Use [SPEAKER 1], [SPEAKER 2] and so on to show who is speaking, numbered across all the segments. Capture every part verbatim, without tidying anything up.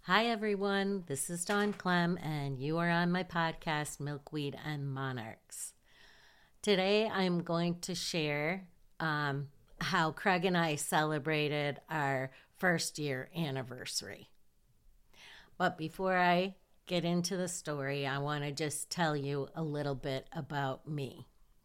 [SPEAKER 1] Hi, everyone. This is Dawn Clem, and you are on my podcast, Milkweed and Monarchs. Today, I'm going to share um, how Craig and I celebrated our first year anniversary. But before I get into the story, I want to just tell you a little bit about me.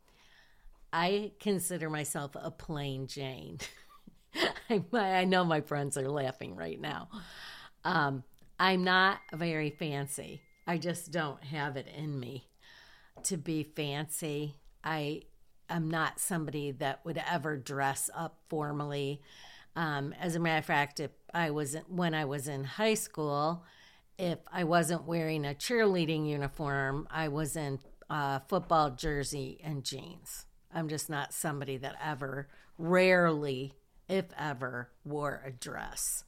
[SPEAKER 1] I consider myself a plain Jane. I, I know my friends are laughing right now. Um, I'm not very fancy. I just don't have it in me to be fancy. I am not somebody that would ever dress up formally. Um, as a matter of fact, if I was when I was in high school, if I wasn't wearing a cheerleading uniform, I was in a football jersey and jeans. I'm just not somebody that ever, rarely, if ever, wore a dress.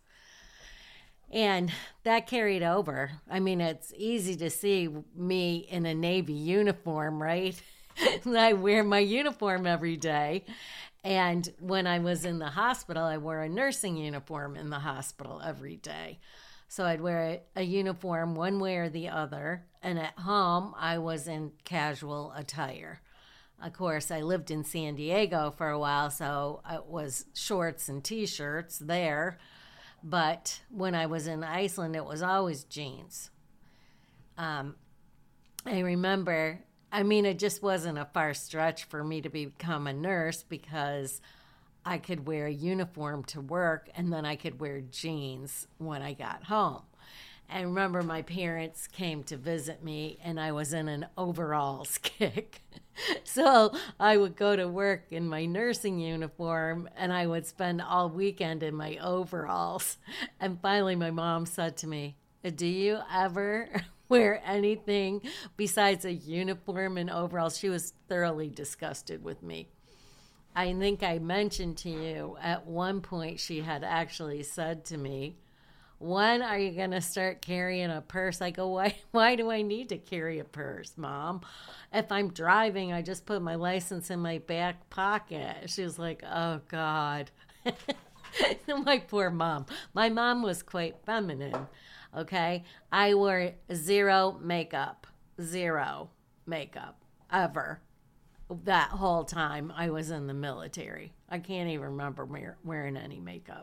[SPEAKER 1] And that carried over. I mean, it's easy to see me in a Navy uniform, right? I wear my uniform every day. And when I was in the hospital, I wore a nursing uniform in the hospital every day. So I'd wear a, a uniform one way or the other. And at home, I was in casual attire. Of course, I lived in San Diego for a while, so it was shorts and t-shirts there. But when I was in Iceland, it was always jeans. Um, I remember, I mean, it just wasn't a far stretch for me to become a nurse because I could wear a uniform to work and then I could wear jeans when I got home. I remember my parents came to visit me and I was in an overalls kick. So I would go to work in my nursing uniform and I would spend all weekend in my overalls. And finally my mom said to me, "Do you ever wear anything besides a uniform and overalls?" She was thoroughly disgusted with me. I think I mentioned to you at one point she had actually said to me, "When are you going to start carrying a purse?" I go, why, why do I need to carry a purse, Mom? If I'm driving, I just put my license in my back pocket. She was like, oh, God. My poor mom. My mom was quite feminine, okay? I wore zero makeup, zero makeup, ever. That whole time I was in the military. I can't even remember wearing any makeup.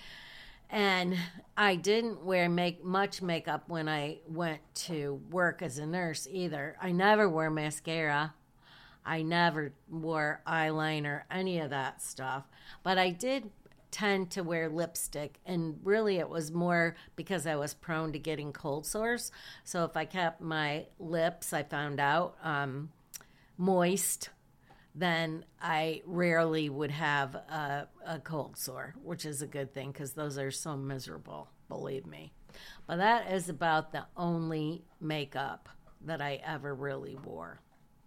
[SPEAKER 1] And I didn't wear make much makeup when I went to work as a nurse either. I never wore mascara. I never wore eyeliner, any of that stuff. But I did tend to wear lipstick, and really it was more because I was prone to getting cold sores. So if I kept my lips, I found out, um, moist, then I rarely would have a, a cold sore, which is a good thing because those are so miserable, believe me. But that is about the only makeup that I ever really wore.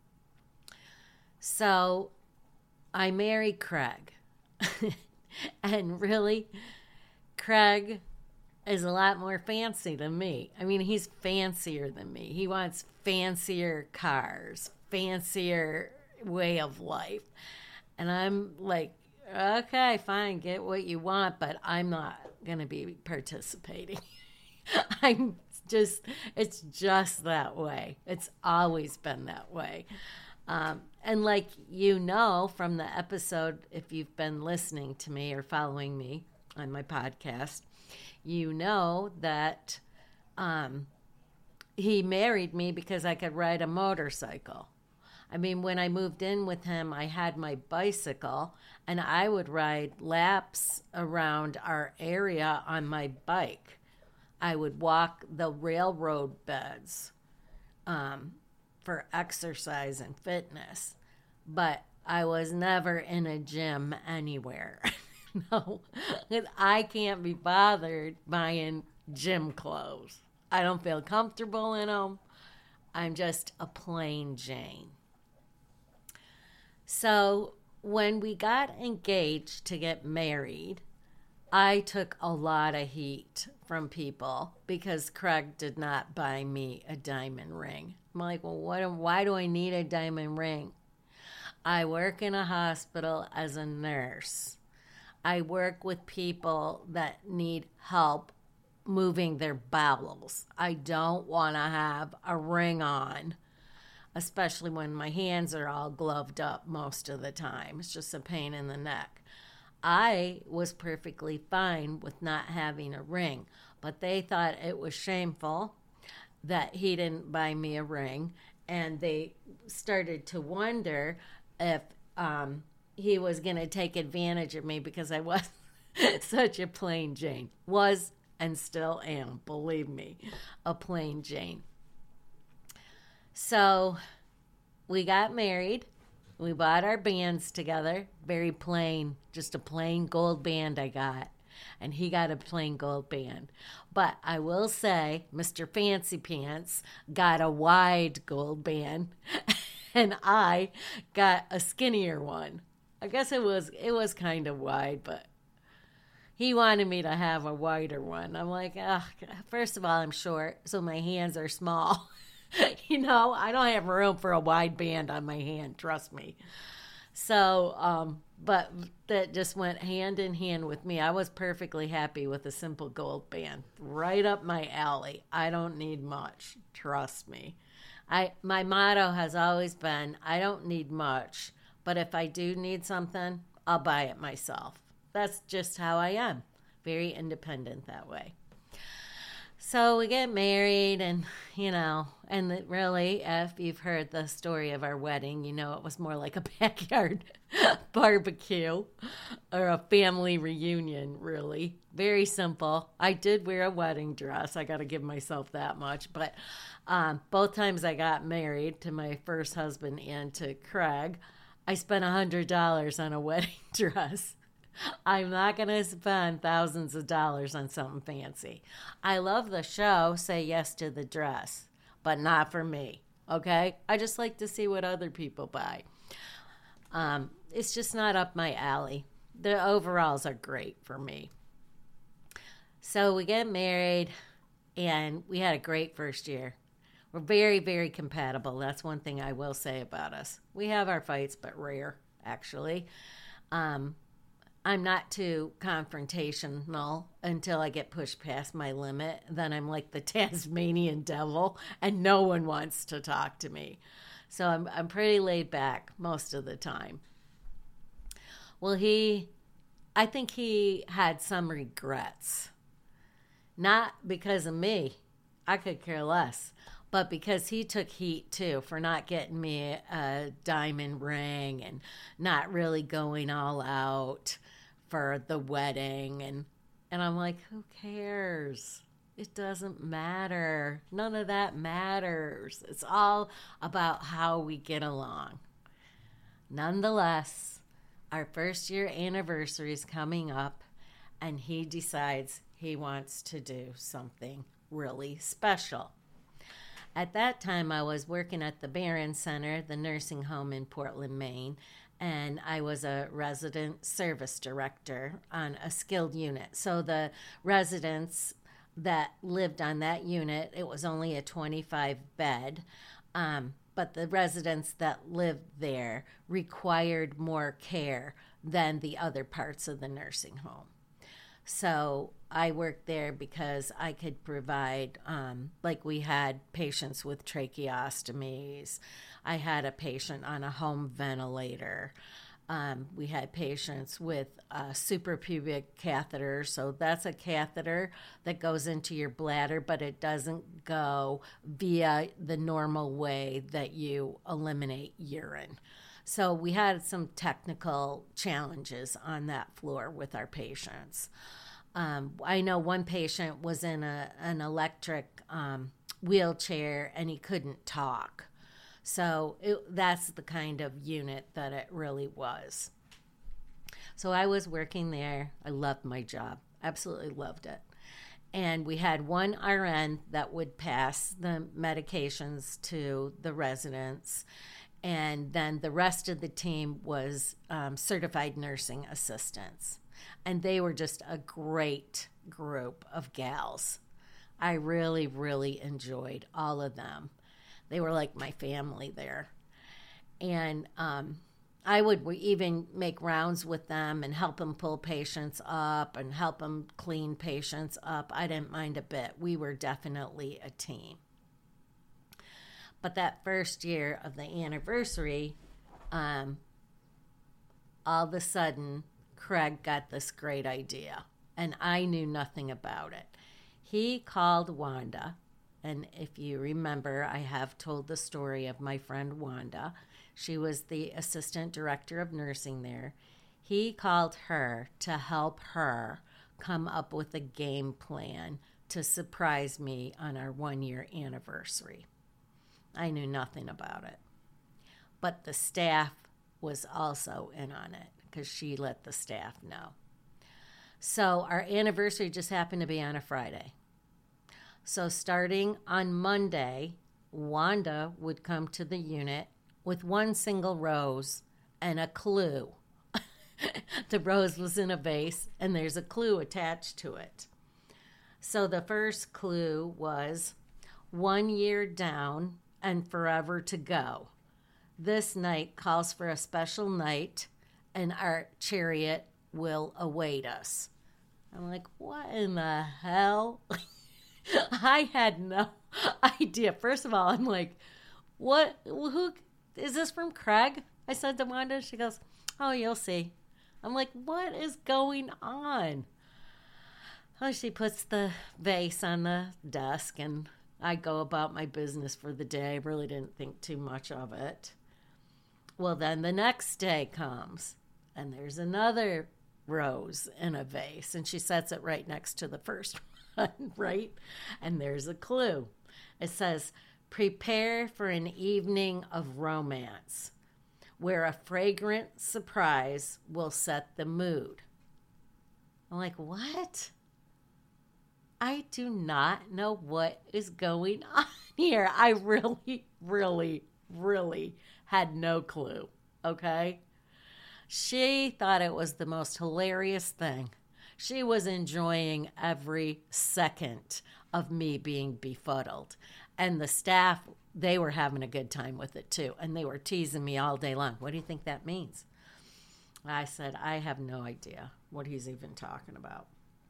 [SPEAKER 1] So I married Craig. And really, Craig is a lot more fancy than me. I mean, he's fancier than me. He wants fancier cars, fancier way of life. And I'm like, okay, fine, get what you want, but I'm not going to be participating. I'm just, it's just that way. It's always been that way. Um, and like you know from the episode, if you've been listening to me or following me on my podcast, you know that um, he married me because I could ride a motorcycle. I mean, when I moved in with him, I had my bicycle, and I would ride laps around our area on my bike. I would walk the railroad beds um, for exercise and fitness, but I was never in a gym anywhere. No, I can't be bothered buying gym clothes. I don't feel comfortable in them. I'm just a plain Jane. So when we got engaged to get married, I took a lot of heat from people because Craig did not buy me a diamond ring. I'm like, well, what, why do I need a diamond ring? I work in a hospital as a nurse. I work with people that need help moving their bowels. I don't want to have a ring on, especially when my hands are all gloved up most of the time. It's just a pain in the neck. I was perfectly fine with not having a ring, but they thought it was shameful that he didn't buy me a ring, and they started to wonder if um, he was going to take advantage of me because I was such a plain Jane. Was and still am, believe me, a plain Jane. So we got married. We bought our bands together. Very plain, just a plain gold band I got. And he got a plain gold band. But I will say, Mister Fancy Pants got a wide gold band, and I got a skinnier one. I guess it was it was kind of wide, but he wanted me to have a wider one. I'm like, ugh, first of all, I'm short, so my hands are small. You know, I don't have room for a wide band on my hand, trust me. So, um, but that just went hand in hand with me. I was perfectly happy with a simple gold band. Right up my alley. I don't need much, trust me. I my motto has always been, I don't need much, but if I do need something, I'll buy it myself. That's just how I am. Very independent that way. So we get married, and, you know, and really, if you've heard the story of our wedding, you know it was more like a backyard barbecue or a family reunion, really. Very simple. I did wear a wedding dress. I got to give myself that much. But um, both times I got married, to my first husband and to Craig, I spent one hundred dollars on a wedding dress. I'm not going to spend thousands of dollars on something fancy. I love the show, Say Yes to the Dress, but not for me, okay? I just like to see what other people buy. Um, it's just not up my alley. The overalls are great for me. So we get married, and we had a great first year. We're very, very compatible. That's one thing I will say about us. We have our fights, but rare, actually. Um... I'm not too confrontational until I get pushed past my limit. Then I'm like the Tasmanian devil, and no one wants to talk to me. So I'm I'm pretty laid back most of the time. Well, he, I think he had some regrets. Not because of me. I could care less. But because he took heat, too, for not getting me a diamond ring and not really going all out for the wedding. And, and I'm like, who cares? It doesn't matter. None of that matters. It's all about how we get along. Nonetheless, our first year anniversary is coming up, and he decides he wants to do something really special. At that time, I was working at the Barron Center, the nursing home in Portland, Maine, and I was a resident service director on a skilled unit. So the residents that lived on that unit, it was only a twenty-five bed, um, but the residents that lived there required more care than the other parts of the nursing home. So I worked there because I could provide, um, like we had patients with tracheostomies. I had a patient on a home ventilator. Um, we had patients with a suprapubic catheter. So that's a catheter that goes into your bladder, but it doesn't go via the normal way that you eliminate urine. So we had some technical challenges on that floor with our patients. Um, I know one patient was in a, an electric um, wheelchair, and he couldn't talk. So it, that's the kind of unit that it really was. So I was working there. I loved my job. Absolutely loved it. And we had one R N that would pass the medications to the residents. And then the rest of the team was um, certified nursing assistants. And they were just a great group of gals. I really, really enjoyed all of them. They were like my family there. And um, I would even make rounds with them and help them pull patients up and help them clean patients up. I didn't mind a bit. We were definitely a team. But that first year of the anniversary, um, all of a sudden, Craig got this great idea, and I knew nothing about it. He called Wanda, and if you remember, I have told the story of my friend Wanda. She was the assistant director of nursing there. He called her to help her come up with a game plan to surprise me on our one-year anniversary. I knew nothing about it. But the staff was also in on it because she let the staff know. So our anniversary just happened to be on a Friday. So starting on Monday, Wanda would come to the unit with one single rose and a clue. The rose was in a vase, and there's a clue attached to it. So the first clue was one year down and forever to go. This night calls for a special night, and our chariot will await us. I'm like, what in the hell? I had no idea. First of all, I'm like, what? Who is this from Craig? I said to Wanda. She goes, oh, you'll see. I'm like, what is going on? Well, she puts the vase on the desk, and I go about my business for the day. I really didn't think too much of it. Well, then the next day comes, and there's another rose in a vase, and she sets it right next to the first one, right? And there's a clue. It says, prepare for an evening of romance, where a fragrant surprise will set the mood. I'm like, what? I do not know what is going on here. I really, really, really had no clue, okay? She thought it was the most hilarious thing. She was enjoying every second of me being befuddled. And the staff, they were having a good time with it too. And they were teasing me all day long. What do you think that means? I said, I have no idea what he's even talking about.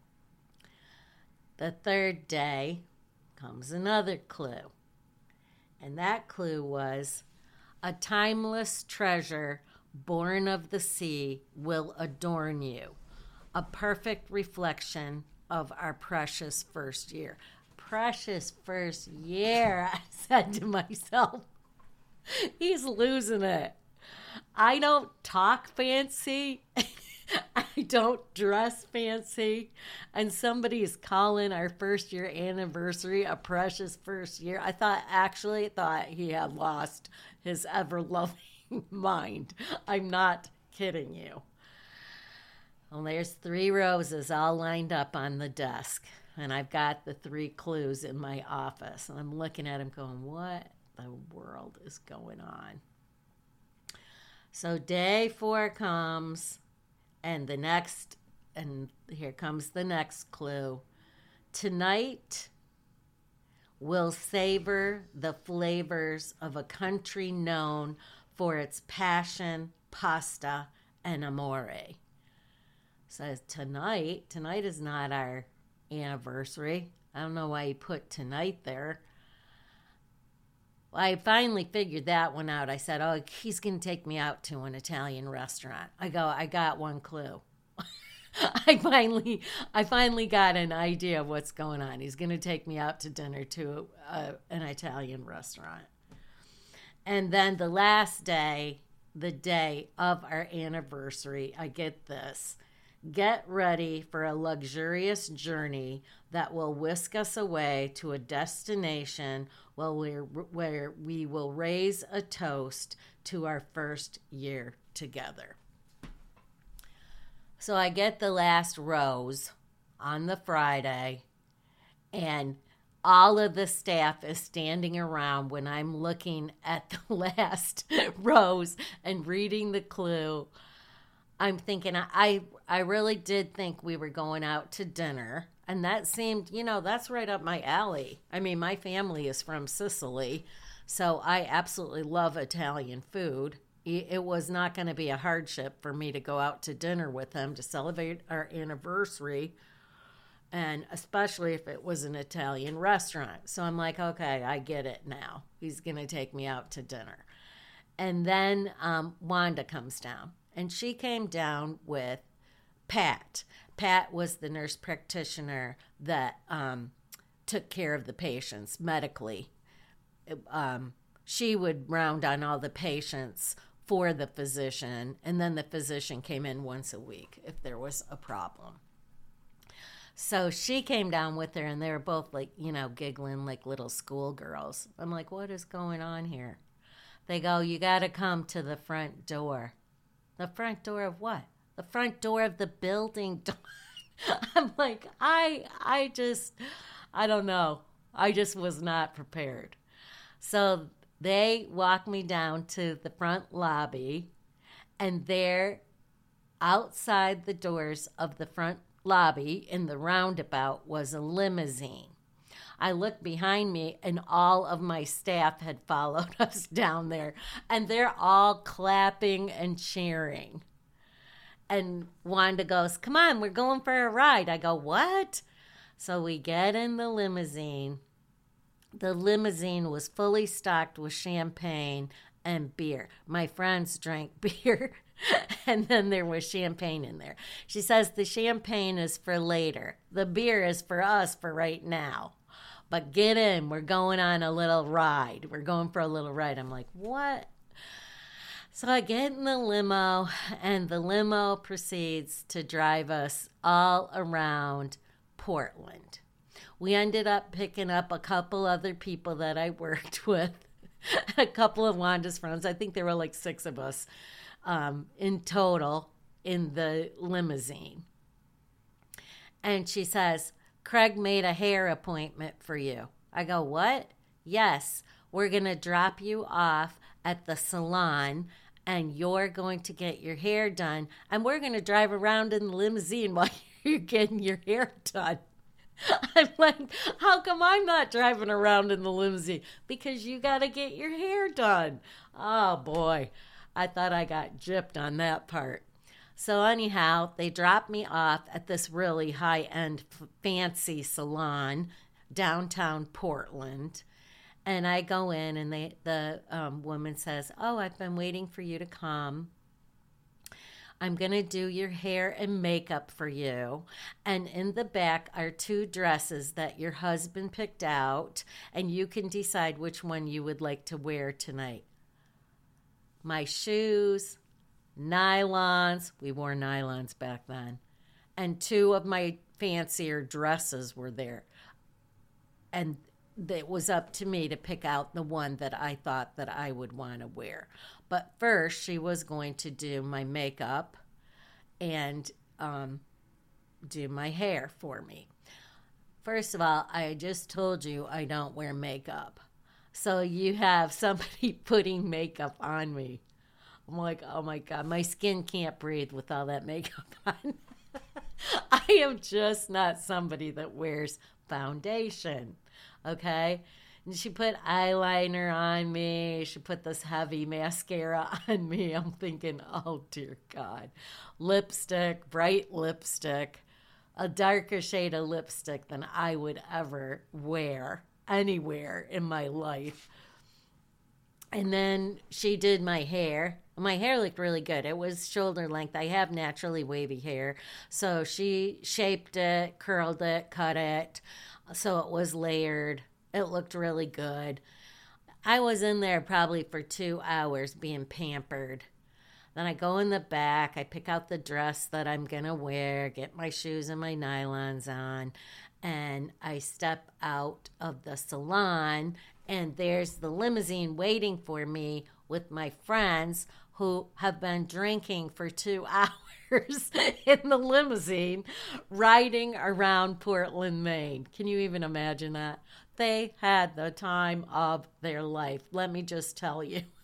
[SPEAKER 1] The third day comes another clue. And that clue was, a timeless treasure born of the sea will adorn you. A perfect reflection of our precious first year. Precious first year, I said to myself. He's losing it. I don't talk fancy. I don't dress fancy. And somebody is calling our first year anniversary a precious first year. I thought, actually thought he had lost his ever-loving mind. I'm not kidding you. Well, there's three roses all lined up on the desk. And I've got the three clues in my office. And I'm looking at them going, what the world is going on? So day four comes, and the next, and here comes the next clue. Tonight, we'll savor the flavors of a country known for its passion, pasta, and amore. So tonight, tonight is not our anniversary. I don't know why he put tonight there. Well, I finally figured that one out. I said, oh, he's going to take me out to an Italian restaurant. I go, I got one clue. I finally I finally got an idea of what's going on. He's going to take me out to dinner to a, an Italian restaurant. And then the last day, the day of our anniversary, I get this. Get ready for a luxurious journey that will whisk us away to a destination where, we're, where we will raise a toast to our first year together. So I get the last rose on the Friday, and all of the staff is standing around when I'm looking at the last rose and reading the clue. I'm thinking, I I really did think we were going out to dinner. And that seemed, you know, that's right up my alley. I mean, my family is from Sicily, so I absolutely love Italian food. it was not going to be a hardship for me to go out to dinner with him to celebrate our anniversary, and especially if it was an Italian restaurant. So I'm like, okay, I get it now. He's going to take me out to dinner. And then um, Wanda comes down, and she came down with Pat. Pat was the nurse practitioner that um, took care of the patients medically. Um, she would round on all the patients for the physician, and then the physician came in once a week if there was a problem. So she came down with her, and they were both like, you know, giggling like little schoolgirls. I'm like, what is going on here? They go, you got to come to the front door. The front door of what? The front door of the building. I'm like, I, I just, I don't know. I just was not prepared. So they walked me down to the front lobby, and there, outside the doors of the front lobby in the roundabout, was a limousine. I looked behind me, and all of my staff had followed us down there, and they're all clapping and cheering. And Wanda goes, come on, we're going for a ride. I go, what? So we get in the limousine. The limousine was fully stocked with champagne and beer. My friends drank beer, and then there was champagne in there. She says the champagne is for later. The beer is for us for right now. But get in. We're going on a little ride. We're going for a little ride. I'm like, what? So I get in the limo, and the limo proceeds to drive us all around Portland. We ended up picking up a couple other people that I worked with, a couple of Wanda's friends. I think there were like six of us um, in total in the limousine. And she says, Craig made a hair appointment for you. I go, what? Yes, we're going to drop you off at the salon, and you're going to get your hair done, and we're going to drive around in the limousine while you're getting your hair done. I'm like, how come I'm not driving around in the limousine? Because you got to get your hair done. Oh, boy. I thought I got gypped on that part. So anyhow, they dropped me off at this really high-end f- fancy salon downtown Portland. And I go in, and they, the um, woman says, oh, I've been waiting for you to come. I'm going to do your hair and makeup for you. And in the back are two dresses that your husband picked out, and you can decide which one you would like to wear tonight. My shoes, nylons, we wore nylons back then, and two of my fancier dresses were there. And it was up to me to pick out the one that I thought that I would want to wear. But first, she was going to do my makeup and um, do my hair for me. First of all, I just told you I don't wear makeup. So you have somebody putting makeup on me. I'm like, oh my God, my skin can't breathe with all that makeup on. I am just not somebody that wears foundation, okay? And she put eyeliner on me. She put this heavy mascara on me. I'm thinking, oh, dear God. Lipstick, bright lipstick, a darker shade of lipstick than I would ever wear anywhere in my life. And then she did my hair. My hair looked really good. It was shoulder length. I have naturally wavy hair. So she shaped it, curled it, cut it, so it was layered. It looked really good. I was in there probably for two hours being pampered. Then I go in the back. I pick out the dress that I'm going to wear, get my shoes and my nylons on, and I step out of the salon, and there's the limousine waiting for me with my friends who have been drinking for two hours in the limousine riding around Portland, Maine. Can you even imagine that? They had the time of their life. Let me just tell you.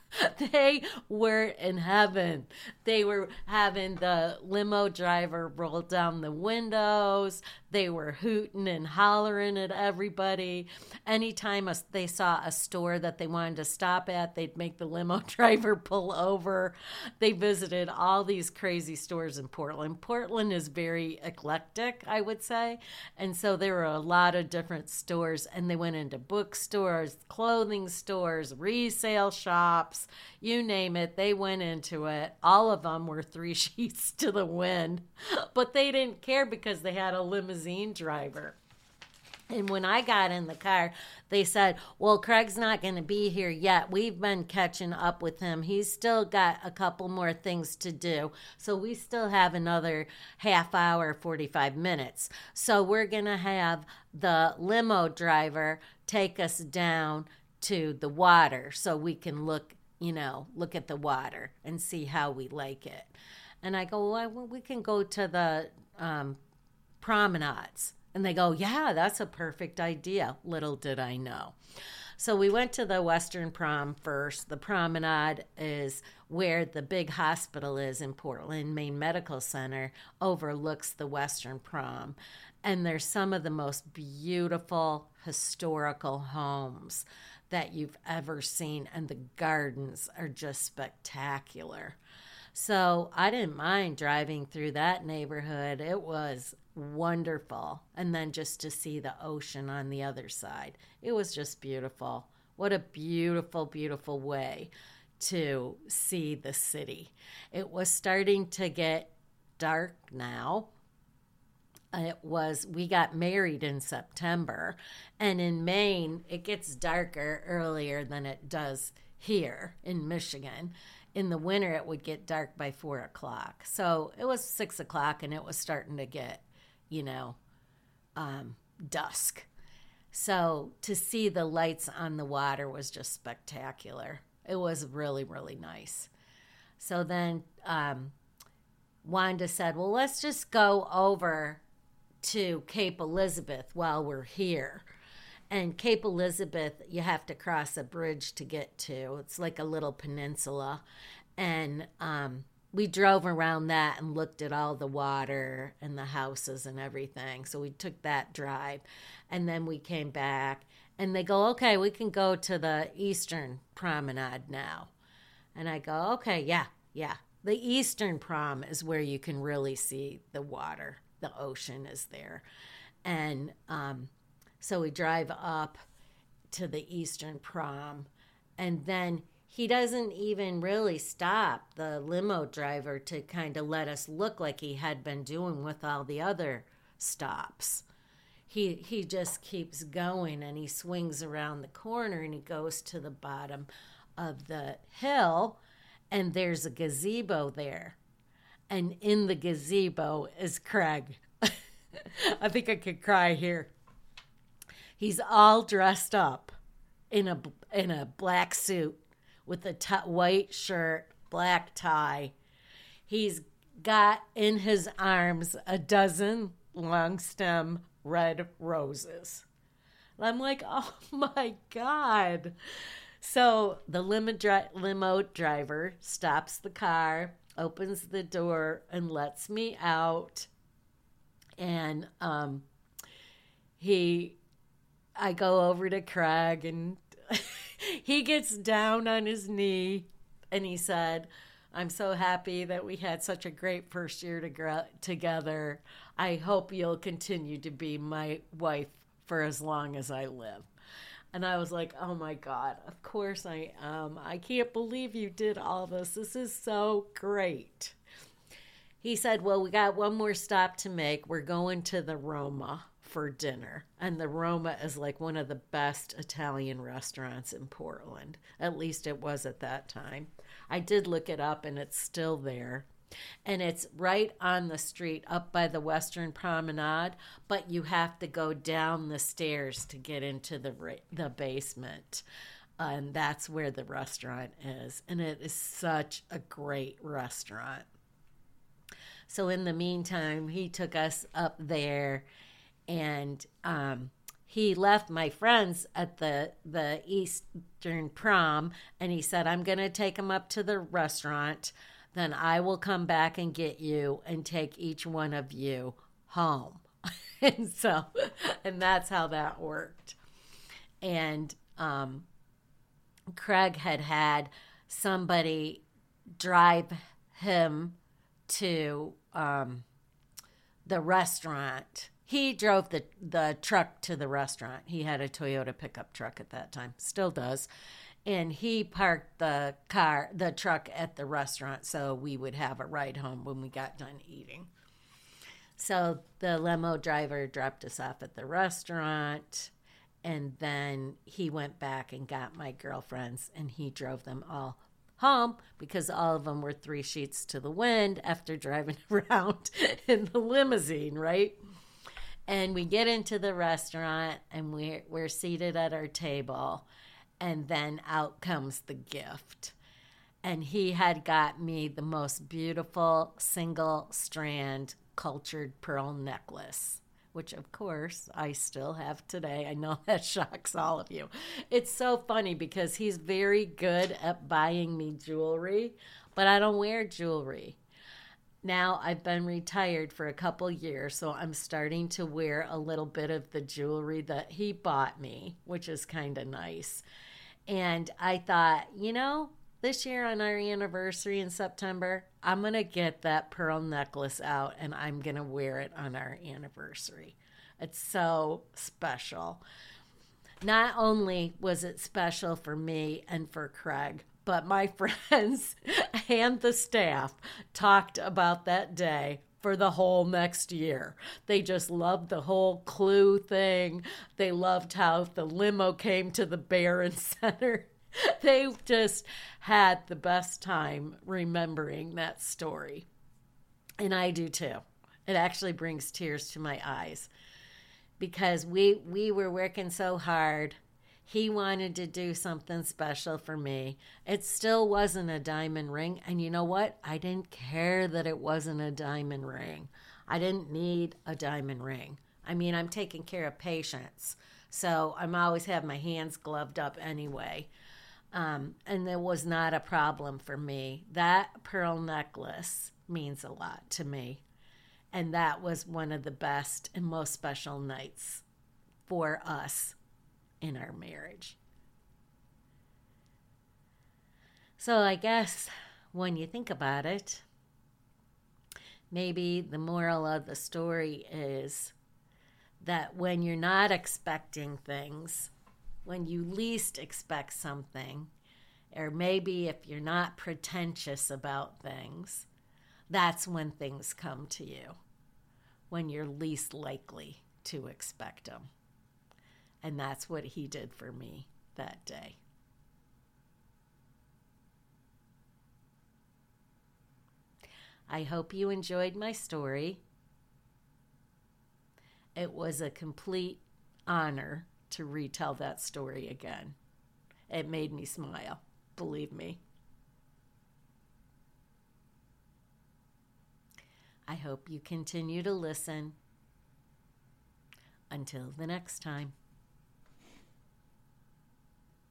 [SPEAKER 1] They were in heaven. They were having the limo driver roll down the windows. They were hooting and hollering at everybody. Anytime a, they saw a store that they wanted to stop at, they'd make the limo driver pull over. They visited all these crazy stores in Portland. Portland is very eclectic, I would say. And so there were a lot of different stores, and they went into bookstores, clothing stores, resale shops, you name it, they went into it. All of them were three sheets to the wind, but they didn't care because they had a limousine driver. And when I got in the car, they said, well, Craig's not going to be here yet. We've been catching up with him. He's still got a couple more things to do. So we still have another half hour, forty-five minutes. So we're going to have the limo driver take us down to the water so we can look, you know, look at the water and see how we like it. And I go, well, we can go to the um, promenades. And they go, yeah, that's a perfect idea. Little did I know. So we went to the Western Prom first. The promenade is where the big hospital is in Portland. Maine Medical Center overlooks the Western Prom. And there's some of the most beautiful historical homes that you've ever seen. And the gardens are just spectacular. So I didn't mind driving through that neighborhood. It was wonderful. And then just to see the ocean on the other side. It was just beautiful. What a beautiful, beautiful way to see the city. It was starting to get dark now. It was, we got married in September. And in Maine, it gets darker earlier than it does here in Michigan. In the winter, it would get dark by four o'clock. So it was six o'clock and it was starting to get, you know, um, dusk. So to see the lights on the water was just spectacular. It was really, really nice. So then um, Wanda said, well, let's just go over to Cape Elizabeth while we're here. And Cape Elizabeth, you have to cross a bridge to get to. It's like a little peninsula. And um, we drove around that and looked at all the water and the houses and everything. So we took that drive. And then we came back. And they go, okay, we can go to the Eastern Promenade now. And I go, okay, yeah, yeah. The Eastern Prom is where you can really see the water. The ocean is there. And um so we drive up to the Eastern Prom, and then he doesn't even really stop, the limo driver, to kind of let us look like he had been doing with all the other stops. He he just keeps going, and he swings around the corner, and he goes to the bottom of the hill, and there's a gazebo there. And in the gazebo is Craig. I think I could cry here. He's all dressed up in a in a black suit with a t- white shirt, black tie. He's got in his arms a dozen long stem red roses. And I'm like, oh my God. So the limo, dri- limo driver stops the car, opens the door, and lets me out. And um, he... I go over to Craig, and he gets down on his knee, and he said, I'm so happy that we had such a great first year to together. I hope you'll continue to be my wife for as long as I live. And I was like, oh my God, of course I am. I can't believe you did all this. This is so great. He said, well, we got one more stop to make. We're going to the Roma for dinner. And the Roma is like one of the best Italian restaurants in Portland. At least it was at that time. I did look it up, and it's still there. And it's right on the street up by the Western Promenade, but you have to go down the stairs to get into the the basement. Uh, and that's where the restaurant is. And it is such a great restaurant. So in the meantime, he took us up there. And um, he left my friends at the the Eastern prom, and he said, I'm going to take them up to the restaurant. Then I will come back and get you and take each one of you home. And so, and that's how that worked. And um, Craig had had somebody drive him to um, the restaurant. He drove the, the truck to the restaurant. He had a Toyota pickup truck at that time, still does. And he parked the car, the truck at the restaurant so we would have a ride home when we got done eating. So the limo driver dropped us off at the restaurant, and then he went back and got my girlfriends, and he drove them all home because all of them were three sheets to the wind after driving around in the limousine, right? And we get into the restaurant, and we're, we're seated at our table. And then out comes the gift. And he had got me the most beautiful single strand cultured pearl necklace, which of course I still have today. I know that shocks all of you. It's so funny because he's very good at buying me jewelry, but I don't wear jewelry. Now I've been retired for a couple years, so I'm starting to wear a little bit of the jewelry that he bought me, which is kind of nice. And I thought, you know, this year on our anniversary in September, I'm going to get that pearl necklace out and I'm going to wear it on our anniversary. It's so special. Not only was it special for me and for Craig, but my friends and the staff talked about that day for the whole next year. They just loved the whole clue thing. They loved how the limo came to the Barron Center. They just had the best time remembering that story. And I do too. It actually brings tears to my eyes because we we were working so hard. He wanted to do something special for me. It still wasn't a diamond ring. And you know what? I didn't care that it wasn't a diamond ring. I didn't need a diamond ring. I mean, I'm taking care of patients. So I'm always have my hands gloved up anyway. Um, and it was not a problem for me. That pearl necklace means a lot to me. And that was one of the best and most special nights for us in our marriage. So I guess when you think about it, maybe the moral of the story is that when you're not expecting things, when you least expect something, or maybe if you're not pretentious about things, that's when things come to you, when you're least likely to expect them. And that's what he did for me that day. I hope you enjoyed my story. It was a complete honor to retell that story again. It made me smile, believe me. I hope you continue to listen. Until the next time.